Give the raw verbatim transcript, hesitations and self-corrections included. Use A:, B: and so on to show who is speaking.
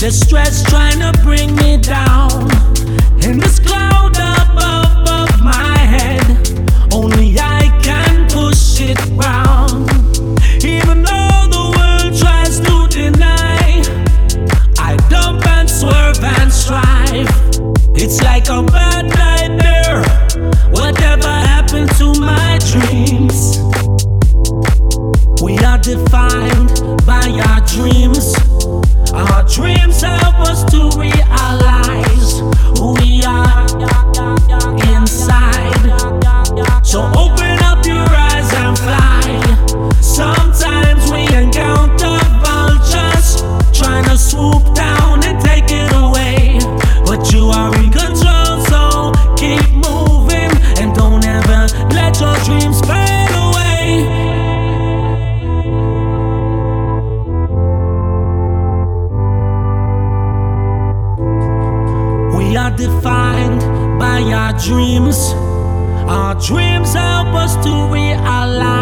A: The stress trying to bring me down, and this cloud up above my head, only I can push it round. Even though the world tries to deny, I dump and swerve and strive. It's like a bad nightmare. Whatever happened to my dreams? We are defined by our dreams. Our dreams help us to realize who we are inside. So open up your eyes and fly. Sometimes we encounter vultures trying to swoop down and take it away, but you are in control, so keep moving and don't ever let your dreams fade away. We are defined by our dreams. Our dreams help us to realize